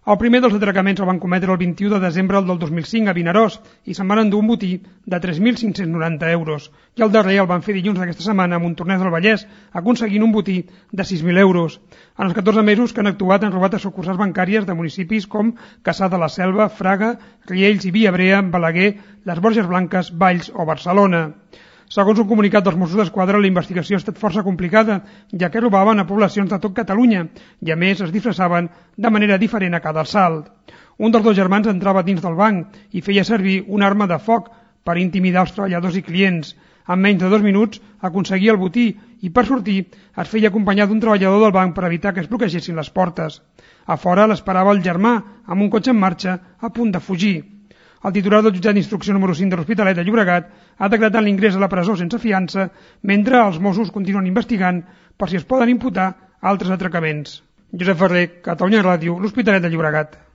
El primer dels atracaments el van cometre el 21 de desembre del 2005 a Vinaròs i se'n van endur un botí de 3.590 euros. I el darrer el van fer dilluns d'aquesta setmana a Montornès del Vallès, aconseguint un botí de 6.000 euros. En els 14 mesos que han actuat han robat a sucursals bancàries de municipis com Cassà de la Selva, Fraga, Riells i Viabrea, Balaguer, les Borges Blanques, Valls o Barcelona. Segons un comunicat dels Mossos d'Esquadra, la investigació ha estat força complicada, ja que robaven a poblacions de tot Catalunya i, a més, es disfressaven de manera diferent a cada assalt. Un dels dos germans entrava dins del banc i feia servir una arma de foc per intimidar els treballadors i clients. En menys de 2 minuts aconseguia el botí i, per sortir, es feia acompanyar d'un treballador del banc per evitar que es bloquegessin les portes. A fora l'esperava el germà, amb un cotxe en marxa, a punt de fugir. El titular del jutjat d'instrucció número 5 de l'Hospitalet de Llobregat ha decretat l'ingrés a la presó sense fiança mentre els Mossos continuen investigant per si es poden imputar altres atracaments. Josep Ferrer, Catalunya Ràdio, l'Hospitalet de Llobregat.